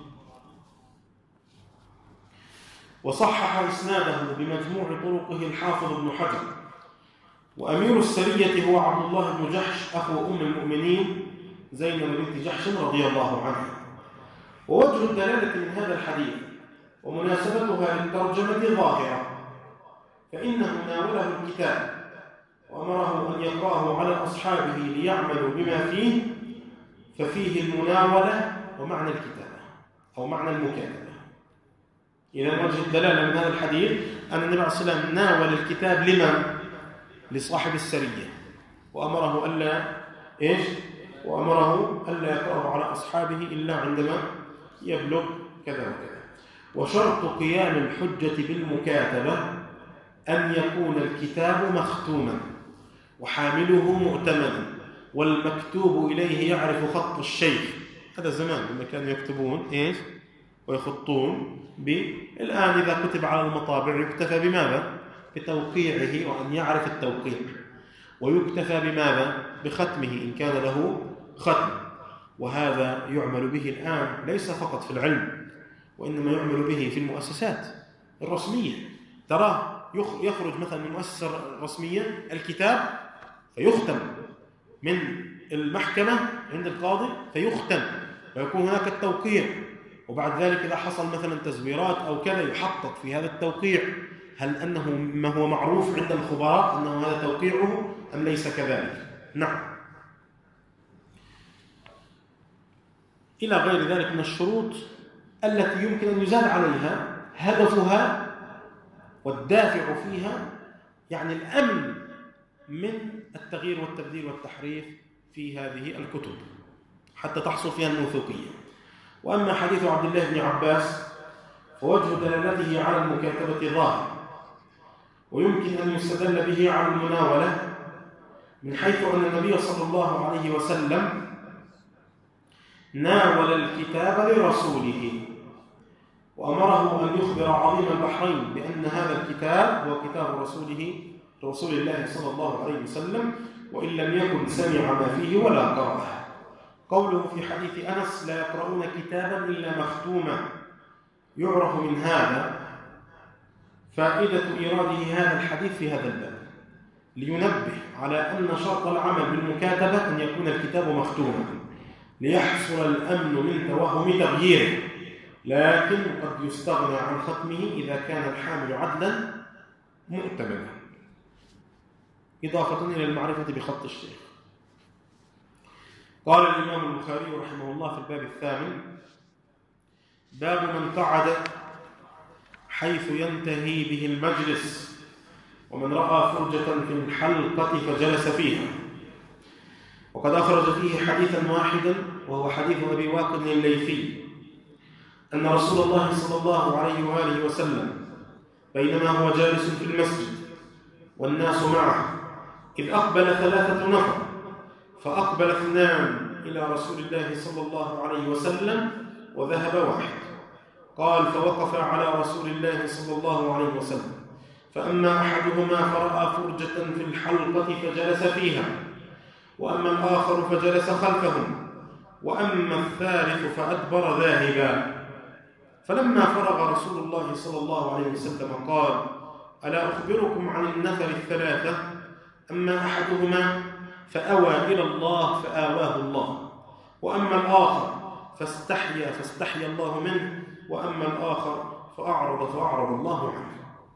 وصحح إسناده بمجموع طرقه الحافظ ابن حجر. وأمير السرية هو عبد الله بن جحش أخو أم المؤمنين زينب بنت جحش رضي الله عنها. ووجه الدلالة من هذا الحديث ومناسبتها للترجمة ظاهرة، فإنه ناوله الكتاب وأمره أن يقرأه على أصحابه ليعملوا بما فيه، ففيه المناولة ومعنى الكتابة أو معنى المكاتبة. إذا وجه الدلالة من هذا الحديث أن النبي عليه الصلاة والسلام ناول الكتاب لمن؟ لصاحب السرية، وأمره ألا إيش؟ وأمره ألا يقرأه على أصحابه إلا عندما يبلغ كذا وكذا. وشرط قيام الحجة بالمكاتبة أن يكون الكتاب مختوما وحامله مؤتمنا والمكتوب إليه يعرف خط الشيخ. هذا زمان لما كانوا يكتبون إيش؟ ويخطون بالآن إذا كتب على المطابع يكتفى بماذا؟ بتوقيعه وأن يعرف التوقيع، ويكتفى بماذا؟ بختمه إن كان له ختم. وهذا يعمل به الآن ليس فقط في العلم، وإنما يعمل به في المؤسسات الرسمية. تراه يخرج مثلا من مؤسسة رسمية الكتاب فيختم من المحكمة عند القاضي فيختم ويكون هناك التوقيع، وبعد ذلك إذا حصل مثلا تزويرات أو كذا يحقق في هذا التوقيع هل أنه ما هو معروف عند الخبراء أنه هذا توقيعه أم ليس كذلك. نعم. إلى غير ذلك من الشروط التي يمكن أن يزاد عليها هدفها والدافع فيها يعني الأمن من التغيير والتبديل والتحريف في هذه الكتب حتى تحصل فيها الموثوقية. وأما حديث عبد الله بن عباس فوجه دلالته على المكاتبة ظاهر، ويمكن أن يستدل به على المناولة من حيث أن النبي صلى الله عليه وسلم ناول الكتاب لرسوله وأمره أن يخبر عظيم البحرين بأن هذا الكتاب هو كتاب رسوله رسول الله صلى الله عليه وسلم، وإن لم يكن سمع ما فيه ولا قرأه. قوله في حديث أنس لا يقرؤون كتابا إلا مختوما، يعرف من هذا فائدة إيراده هذا الحديث في هذا الباب لينبه على أن شرط العمل بالمكاتبة أن يكون الكتاب مختوما ليحصل الأمن من توهم تغييره، لكن قد يستغنى عن ختمه إذا كان الحامل عدلا مؤتمنة، إضافة إلى المعرفة بخط الشيخ. قال الإمام البخاري رحمه الله في الباب الثامن: باب من قعد حيث ينتهي به المجلس، ومن رأى فرجة في الحلقة فجلس فيها. وقد أخرج فيه حديثا واحدا، وهو حديث أبي واقد الليثي، أن رسول الله صلى الله عليه وآله وسلم بينما هو جالس في المسجد والناس معه إذ أقبل ثلاثة نفر، فأقبل اثنان إلى رسول الله صلى الله عليه وسلم وذهب واحد. قال: فوقف على رسول الله صلى الله عليه وسلم، فأما أحدهما فرأى فرجة في الحلقة فجلس فيها، وأما الآخر فجلس خلفهم، وأما الثالث فأدبر ذاهبا. فلما فرغ رسول الله صلى الله عليه وسلم قال: ألا أخبركم عن النفر الثلاثة؟ أما أحدهما فأوى إلى الله فآواه الله، وأما الآخر فاستحيا فاستحيا الله منه، وأما الآخر فأعرض فأعرض الله عنه.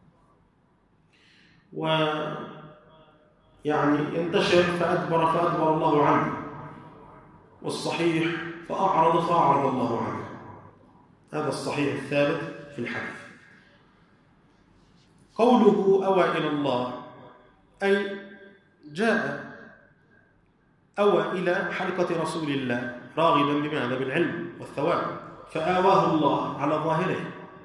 ويعني ينتشر فأدبر فأدبر الله عنه، والصحيح فأعرض فأعرض الله عنه. هذا الصحيح الثابت في الحديث. قوله أوى إلى الله أي جاء أوى إلى حلقة رسول الله راغبا بماذا؟ بالعلم والثواب، فآواه الله على ظاهره.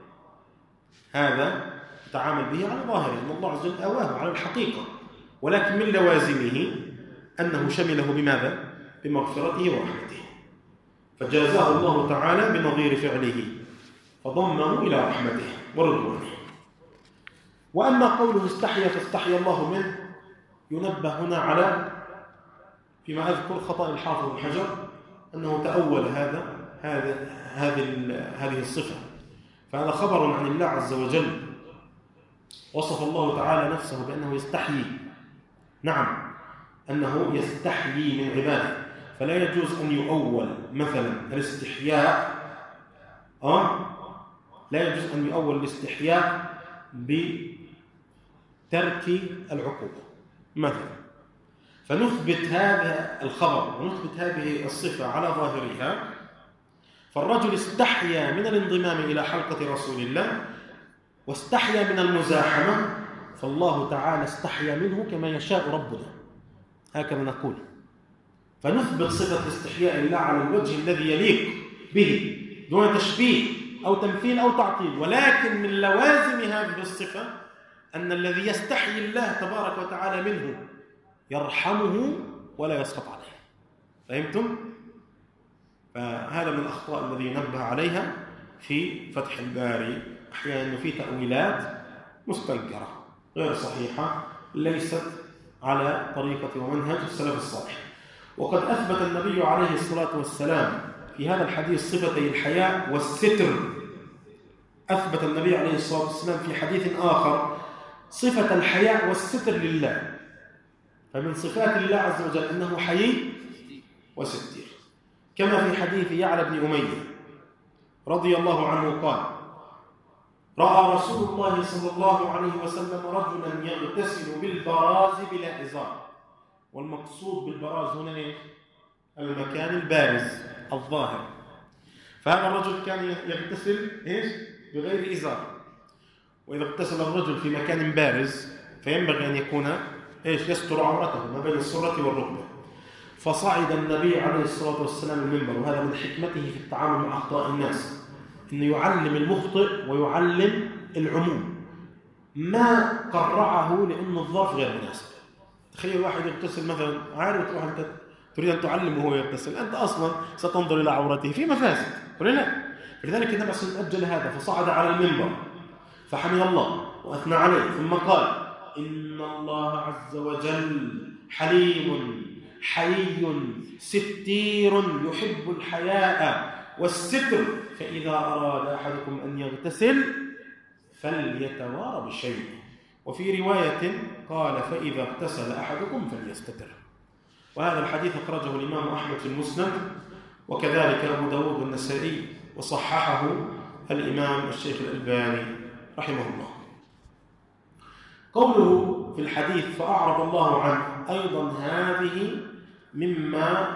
هذا يتعامل به على ظاهره، أن الله عز وجل آواه على الحقيقة، ولكن من لوازمه أنه شمله بماذا؟ بمغفرته ورحمته، فجازاه الله تعالى بنظير فعله، فضمه إلى رحمته ورضوانه. وأما قوله استحيا فاستحيا الله منه، ينبه هنا على فيما أذكر خطأ الحافظ بن حجر، أنه تأول هذا هذا هذه هذه الصفة، فهذا خبر عن الله عز وجل. وصف الله تعالى نفسه بأنه يستحيي، نعم أنه يستحيي من عباده، فلا يجوز أن يؤول مثلا الاستحياء أه؟ لا يجوز أن يؤول الاستحياء بترك العقوبة مثلا، فنثبت هذا الخبر ونثبت هذه الصفة على ظاهرها. فالرجل استحيا من الانضمام إلى حلقة رسول الله واستحيا من المزاحمة، فالله تعالى استحيا منه كما يشاء ربنا، هكذا نقول. فنثبت صفة الاستحياء لله على الوجه الذي يليق به دون تشبيه أو تمثيل أو تعطيل، ولكن من لوازم هذه الصفة أن الذي يستحيي الله تبارك وتعالى منه يرحمه ولا يسخط عليه. فهمتم؟ فهذا من الأخطاء الذي نبه عليها في فتح الباري، أحيانا في تأويلات مستنكرة غير صحيحة، ليست على طريقة ومنهج السلف الصالح. وقد أثبت النبي عليه الصلاة والسلام في هذا الحديث صفتي الحياء والستر. أثبت النبي عليه الصلاة والسلام في حديث آخر صفة الحياء والستر لله. فمن صفات الله عز وجل أنه حيي وستير، كما في حديث يعلى بن أمية رضي الله عنه قال: رأى رسول الله صلى الله عليه وسلم رجلا يغتسل بالبراز بلا إزار. والمقصود بالبراز هنا إيه؟ المكان البارز الظاهر. فهذا الرجل كان يغتسل إيش؟ بغير إزار. وإذا اغتسل الرجل في مكان بارز فينبغي أن يكون إيش؟ يستر عورته ما بين السرة والركبة. فصعد النبي عليه الصلاة والسلام المنبر، وهذا من حكمته في التعامل مع أخطاء الناس، إنه يعلم المخطئ ويعلم العموم، ما قرعه لأنه الظرف غير مناسب. تخيل واحد يغتسل مثلا، عارف تروح أنت تريد أن تعلمه وهو يغتسل، أنت أصلا ستنظر إلى عورته في مفاسد ولا لا؟ لذلك النبي صلى الله عليه وسلم أجل هذا، فصعد على المنبر فحمد الله وأثنى عليه، ثم قال: إن الله عز وجل حليم حيي ستير يحب الحياء والستر، فإذا أراد أحدكم أن يغتسل فليتوارى بشيء. وفي رواية قال: فإذا اغتسل أحدكم فليستتر. وهذا الحديث أخرجه الإمام أحمد في المسند، وكذلك أبو داود والنسائي، وصححه الإمام الشيخ الألباني رحمه الله. قوله في الحديث فأعرض الله عنه أيضا هذه مما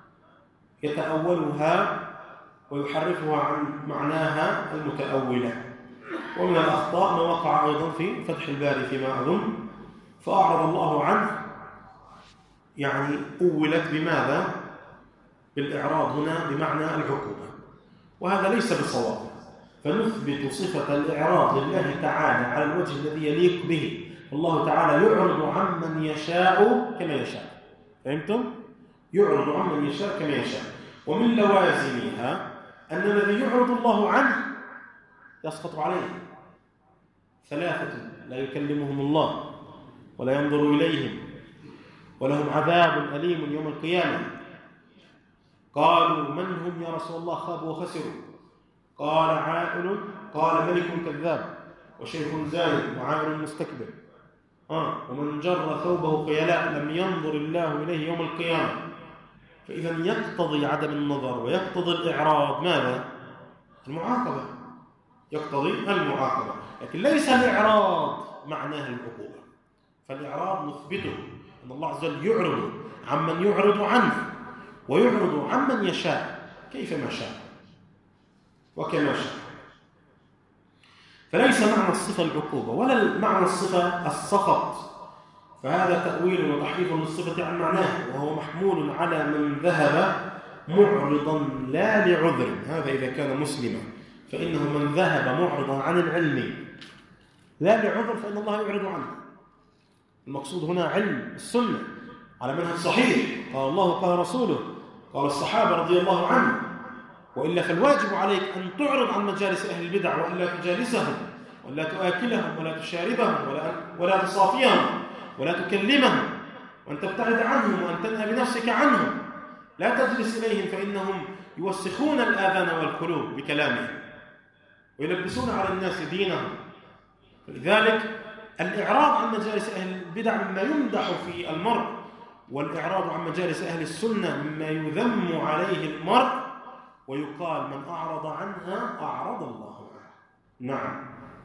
يتأولها ويحرفها عن معناها المتأولة. ومن الأخطاء ما وقع أيضا في فتح الباري فيما أظن، فأعرض الله عنه يعني أولت بماذا؟ بالإعراض هنا بمعنى العقوبة، وهذا ليس بصواب. فنثبت صفة الإعراض لله تعالى على الوجه الذي يليق به. الله تعالى يعرض عمن يشاء كما يشاء. فهمتم؟ يعرض عمن يشاء كما يشاء. ومن لوازمها أن الذي يعرض الله عنه يسقط عليه ثلاثة: لا يكلمهم الله ولا ينظر إليهم ولهم عذاب أليم يوم القيامة. قالوا من هم يا رسول الله؟ خابوا وخسروا. قال عائل قال ملك كذاب وشيخ زاني وعائل مستكبر. آه ومن جر ثوبه خيلاء لم ينظر الله إليه يوم القيامة. فإذا يقتضي عدم النظر ويقتضي الإعراض ماذا؟ المعاقبة. يقتضي المعاقبة، لكن ليس الإعراض معناه العقوبة. فالإعراض نثبته أن الله عز وجل يعرض عمن يعرض عنه ويعرض عمن يشاء كيفما شاء وكما شاء. فليس معنى الصفة العقوبة ولا معنى الصفة السخط، فهذا تأويل وتحريف للصفة عن معناه، وهو محمول على من ذهب معرضا لا لعذر. هذا إذا كان مسلما، فإنه من ذهب معرضا عن العلم لا لعذر فإن الله يعرض عنه. المقصود هنا علم السنة على منهج صحيح، قال الله قال رسوله قال الصحابة رضي الله عنهم. وإلا فالواجب عليك أن تعرض عن مجالس أهل البدع، وإلا تجالسهم ولا تؤكلهم ولا تشاربهم ولا, ولا تصافيهم ولا تكلمهم، وأن تبتعد عنهم وأن تنهى بنفسك عنهم. لا تجلس إليهم فإنهم يوسخون الآذان والقلوب بكلامهم ويلبسون على الناس دينهم. فلذلك الإعراض عن مجالس أهل البدع مما يمدح في المرء، والإعراض عن مجالس أهل السنة مما يذم عليه المرء، ويقال من أعرض عنها أعرض الله عنه. نعم.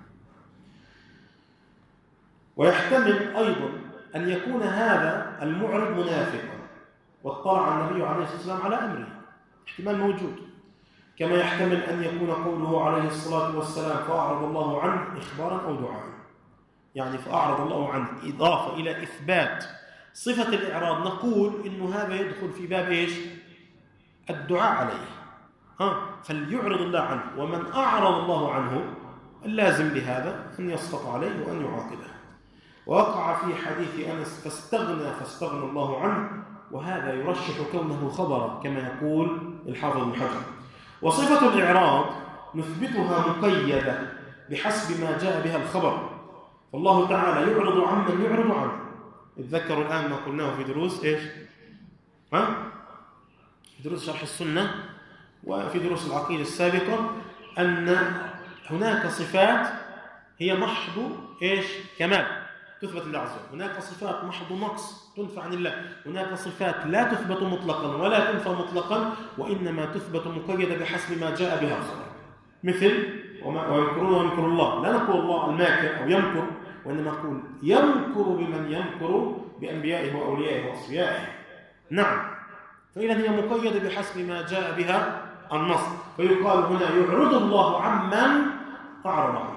ويحتمل أيضا أن يكون هذا المعرض منافقا واطلع النبي عليه الصلاة والسلام على أمره، احتمال موجود. كما يحتمل أن يكون قوله عليه الصلاة والسلام فأعرض الله عنه إخبارا أو دعاء، يعني فأعرض الله عنه إضافة إلى إثبات صفة الإعراض. نقول إنه هذا يدخل في باب إيش؟ الدعاء عليه. ها فليعرض الله عنه، ومن أعرض الله عنه اللازم بهذا أن يسقط عليه وأن يعاقبه. ووقع في حديث أنس فاستغنى فاستغنى الله عنه، وهذا يرشح كونه خبرا كما يقول الحافظ ابن حجر. وصفة الإعراض نثبتها مقيدة بحسب ما جاء بها الخبر، فالله تعالى يعرض عمن يعرض عنه. اتذكروا الآن ما قلناه في دروس إيش؟ ها؟ في دروس شرح السنة وفي دروس العقيدة السابقة، أن هناك صفات هي محض إيش؟ كمال تثبت لله عز وجل، هناك صفات محض نقص تنفى عن الله، هناك صفات لا تثبت مطلقا ولا تنفى مطلقا، وإنما تثبت مقيدة بحسب ما جاء بها الخبر. مثل ويمكرون ويمكر الله، لا نقول الله الماكر أو يمكر، وإنما نقول يمكر بمن يمكر بأنبيائه وأوليائه وأصفيائه. نعم، فإذا هي مقيدة بحسب ما جاء بها النص، فيقال هنا يعرض الله عمن أعرض عنه.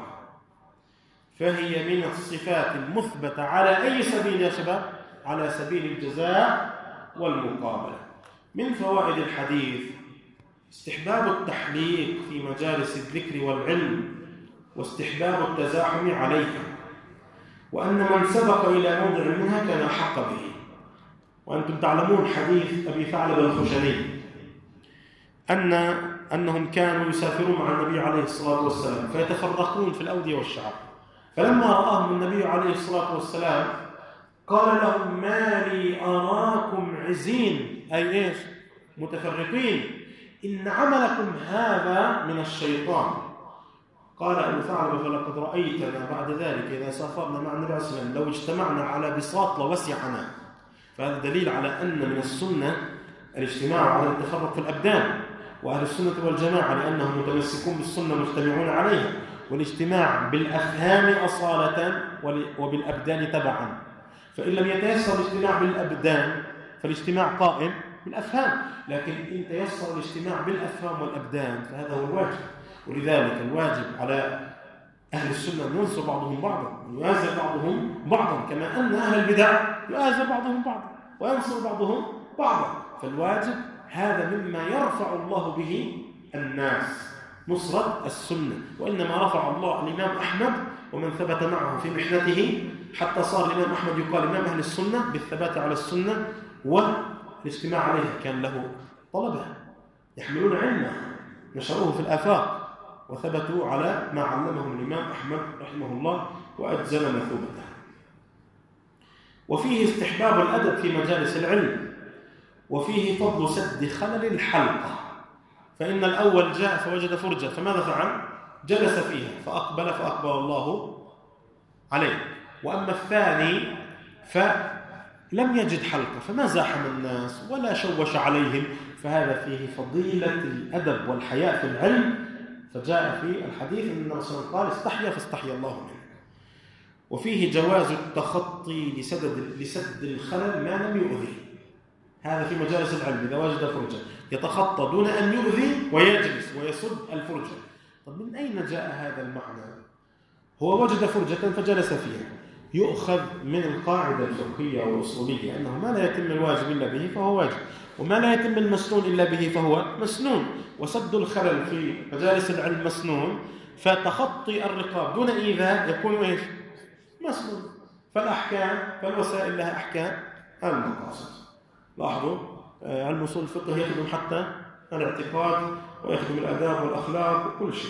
فهي من الصفات المثبتة على أي سبيل يا شباب؟ على سبيل الجزاء والمقابلة. من فوائد الحديث استحباب التحليق في مجالس الذكر والعلم، واستحباب التزاحم عليها، وأن من سبق إلى موضع منها كان أحق به. وأنتم تعلمون حديث أبي ثعلبة الخشني أن أنهم كانوا يسافرون مع النبي عليه الصلاة والسلام فيتفرقون في الأودية والشعب، فلما رآهم النبي عليه الصلاة والسلام قال لهم ما لي أراكم عزين، أي إيش؟ متفرقين، إن عملكم هذا من الشيطان. قال أبو ثعلبة فلقد رأيتنا بعد ذلك إذا سافرنا مع النبي عليه الصلاة والسلام لو اجتمعنا على بساط لوسعنا. فهذا دليل على أن من السنة الاجتماع على التفرق في الأبدان، وأهل السنة والجماعة لأنهم متمسكون بالسنة مجتمعون عليها، والاجتماع بالأفهام أصالة وبالأبدان تبعا. فإن لم يتيسر الاجتماع بالأبدان فالاجتماع قائم بالأفهام، لكن إن تيسر الاجتماع بالأفهام والأبدان فهذا هو الواجب. ولذلك الواجب على أهل السنة أن ينصر بعضهم بعضا ويؤازر بعضهم بعضا، كما أن أهل البدع يؤازر بعضهم بعضا وينصر بعضهم بعضا. فالواجب هذا مما يرفع الله به الناس، نصرة السنة. وإنما رفع الله الإمام أحمد ومن ثبت معه في محنته حتى صار الإمام أحمد يقال إمام أهل السنة بالثبات على السنة والاجتماع عليها. كان له طلبة يحملون علمه نشروه في الآفاق وثبتوا على ما علمهم الإمام أحمد رحمه الله وأجزل مثوبته. وفيه استحباب الأدب في مجالس العلم، وفيه فضل سد خلل الحلقة. فإن الأول جاء فوجد فرجة فماذا فعل؟ جلس فيها فأقبل فأقبل الله عليه. وأما الثاني فلم يجد حلقة فما زاحم الناس ولا شوش عليهم، فهذا فيه فضيلة الأدب والحياء في العلم. فجاء في الحديث أن الرسول قال استحيا فاستحيا الله منه. وفيه جواز التخطي لسد لسد الخلل ما لم يؤذي. هذا في مجالس العلم إذا وجد فرجة يتخطى دون أن يؤذي ويجلس ويسد الفرجة. طب من أين جاء هذا المعنى؟ هو وجد فرجة فجلس فيها. يؤخذ من القاعدة الفقهية والأصولية أنه ما لا يتم الواجب إلا به فهو واجب، وما لا يتم المسنون إلا به فهو مسنون. وسد الخلل في مجالس العلم مسنون، فتخطي الرقاب دون إيذاء يكون إيش؟ مسنون. فالأحكام فالوسائل لها أحكام المقاصد. لاحظوا علم أصول الفقه يخدم حتى الاعتقاد ويخدم الآداب والأخلاق وكل شيء.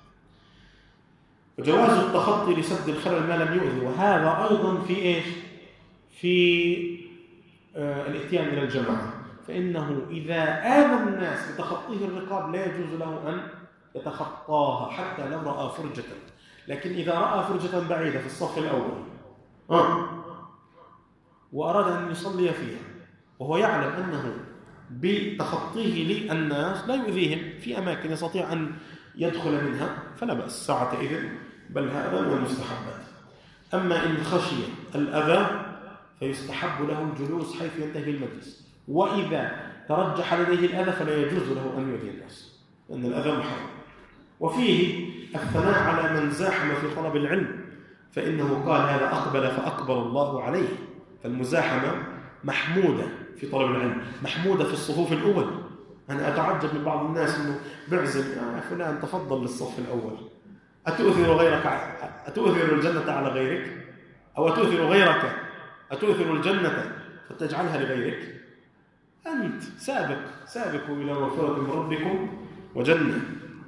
وجواز التخطي لسد الخلل ما لم يؤذي، وهذا أيضا في إيش؟ في آه الاتيان إلى الجماعة. فإنه إذا آذى الناس بتخطيه الرقاب لا يجوز له أن يتخطاها حتى لو رأى فرجة. لكن إذا رأى فرجة بعيدة في الصف الأول آه وأراد أن يصلي فيها وهو يعلم أنه بتخطيه للناس لا يؤذيهم في أماكن يستطيع أن يدخل منها فلا بأس ساعة إذن، بل هذا من المستحبات. أما إن خشي الأذى فيستحب له الجلوس حيث ينتهي المجلس، وإذا ترجح لديه الأذى فلا يجوز له أن يؤذي الناس لأن الأذى محرم. وفيه الثناء على من زاحم في طلب العلم، فإنه قال هذا أقبل فأقبل الله عليه. فالمزاحمة محمودة في طلب العلم، محمودة في الصفوف الأول. أنا أتعجب من بعض الناس أنه بعزم يا فلان تفضل للصف الأول، أتؤثر غيرك أتؤثر الجنة على غيرك، أو أتؤثر غيرك أتؤثر الجنة فتجعلها لغيرك؟ أنت سابق سابقوا إلى مغفرة من ربكم وجنة.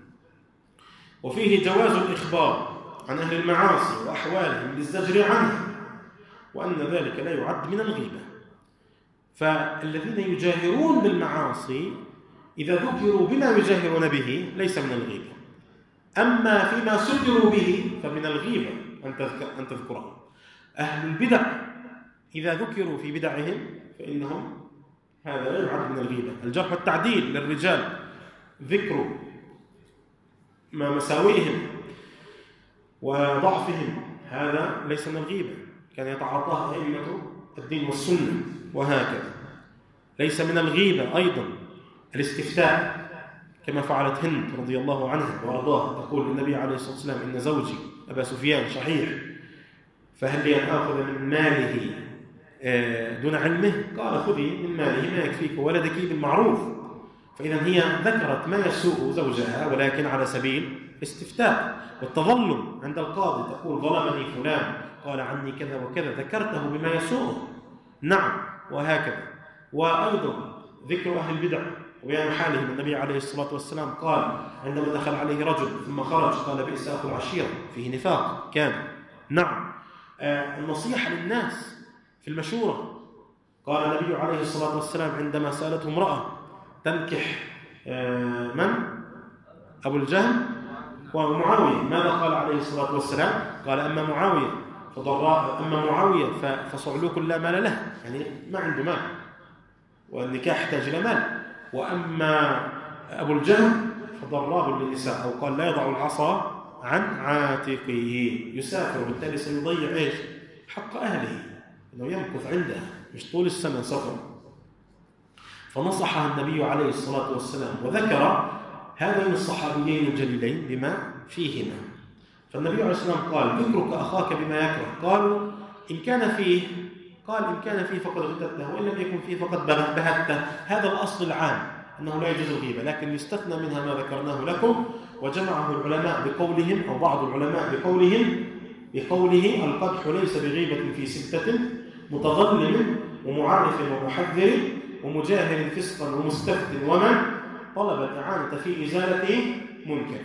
وفيه جواز الإخبار عن أهل المعاصي وأحوالهم للزجر عنها، وأن ذلك لا يعد من الغيبة. فالذين يجاهرون بالمعاصي إذا ذكروا بما يجاهرون به ليس من الغيبة، أما فيما سجروا به فمن الغيبة أن تذكرهم. أهل البدع إذا ذكروا في بدعهم فإنهم هذا لا يعد من الغيبة. الجرح والتعديل للرجال ذكر ما مساوئهم وضعفهم هذا ليس من الغيبة، كان يتعاطاها أئمة الدين والسنة وهكذا. ليس من الغيبة أيضا الاستفتاء كما فعلت هند رضي الله عنها وأرضاها، تقول للنبي عليه الصلاة والسلام إن زوجي أبا سفيان شحيح فهل لي أن آخذ من ماله دون علمه؟ قال خذي من ماله ما يكفيك ولدك بالمعروف. فإذا هي ذكرت ما يسوء زوجها ولكن على سبيل استفتاء والتظلم عند القاضي، تقول ظلمني فلان قال عني كذا وكذا، ذكرته بما يسوءه. نعم وهكذا. وأيضا ذكر أهل البدع وبيان حالهم. النبي عليه الصلاة والسلام قال عندما دخل عليه رجل ثم خرج قال بئس أخو العشيرة، فيه نفاق كان. نعم. آه النصيحة للناس في المشورة. قال النبي عليه الصلاة والسلام عندما سألته امرأة تنكح آه من؟ أبو الجهم ومعاوية، ماذا قال عليه الصلاة والسلام؟ قال أما معاوية فضراء أما معاوية فصعلوك لا مال له، يعني ما عنده مال والنكاح يحتاج إلى مال. وأما أبو الجهم فضراب للنساء، أو قال لا يضع العصا عن عاتقه، يسافر وبالتالي سيضيع إيش؟ حق أهله، إنه يمكث عندها مش طول السنة سفر. فنصحها النبي عليه الصلاة والسلام وذكر هذين الصحابيين الجليلين بما فيهما. فالنبي عليه الصلاة والسلام قال: ذكرك أخاك بما يكره. قالوا: إن كان فيه، قال: إن كان فيه فقد غتبته، وإن لم يكن فيه فقد بهته. هذا الأصل العام أنه لا يجوز الغيبة، لكن يستثنى منها ما ذكرناه لكم، وجمعه العلماء بقولهم أو بعض العلماء بقولهم بقوله: القدح ليس بغيبة في ستة، متظلم ومعرف ومحذر ومجاهر فسقا ومستفت ومن طلب الإعانة في إزالة منكر.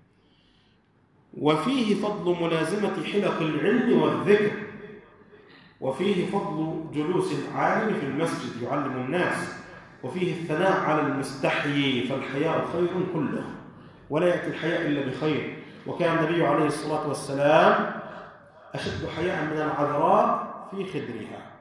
وفيه فضل ملازمة حلق العلم والذكر، وفيه فضل جلوس العالم في المسجد يعلم الناس، وفيه الثناء على المستحيي، فالحياء خير كله، ولا يأتي الحياء إلا بخير. وكان النبي عليه الصلاة والسلام أشد حياء من العذراء في خدرها.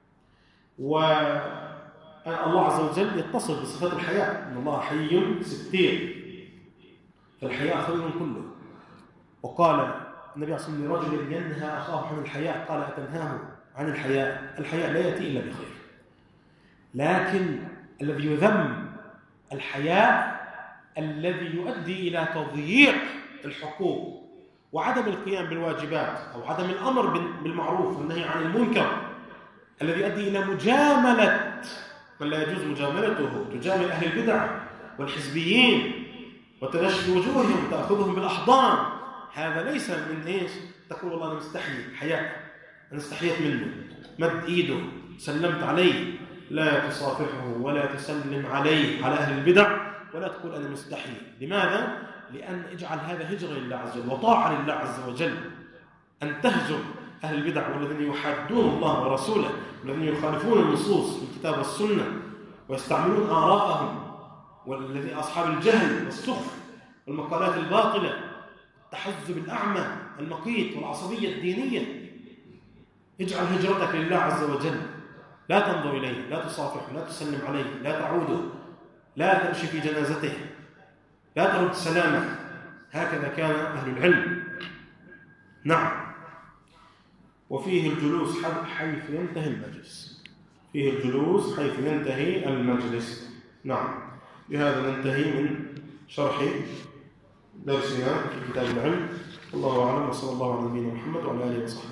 والله عز وجل يتصف بصفات الحياء، إن الله حي ستير، فالحياء خير كله. وقال النبي عليه الصلاة والسلام لرجل ينهى أخاه عن الحياء: قال: أتنهاه عن الحياء؟ الحياء لا يأتي إلا بخير. لكن الذي يذم الحياء الذي يؤدي إلى تضييع الحقوق وعدم القيام بالواجبات، أو عدم الأمر بالمعروف والنهي عن المنكر، الذي يؤدي إلى مجاملة من لا يجوز مجاملته، تجامل أهل البدع والحزبيين وتنشي وجوههم وتأخذهم بالأحضان. هذا ليس من إيش؟ تقول والله أنا مستحي، حياء، أنا استحيت منه، مد إيده، سلمت عليه، لا تصافحه ولا تسلم عليه على أهل البدع، ولا تقول أنا مستحي. لماذا؟ لأن اجعل هذا هجرة لله عز وجل وطاعة لله عز وجل، أن تهجر أهل البدع والذين يحادون الله ورسوله والذين يخالفون النصوص في الكتاب والسنة ويستعملون آراءهم، والذي أصحاب الجهل والسخف والمقالات الباطلة، التحزب الأعمى المقيت والعصبية الدينية. اجعل هجرتك لله عز وجل، لا تنظر إليه، لا تصافحه، لا تسلم عليه، لا تعوده، لا تمشي في جنازته، لا ترد سلامه. هكذا كان أهل العلم. نعم. وفيه الجلوس حيث ينتهي المجلس، فيه الجلوس حيث ينتهي المجلس. نعم. بهذا ننتهي من شرح درسنا في كتاب العلم. الله أعلم، وصلى الله على نبينا محمد وعلى آله وصحبه.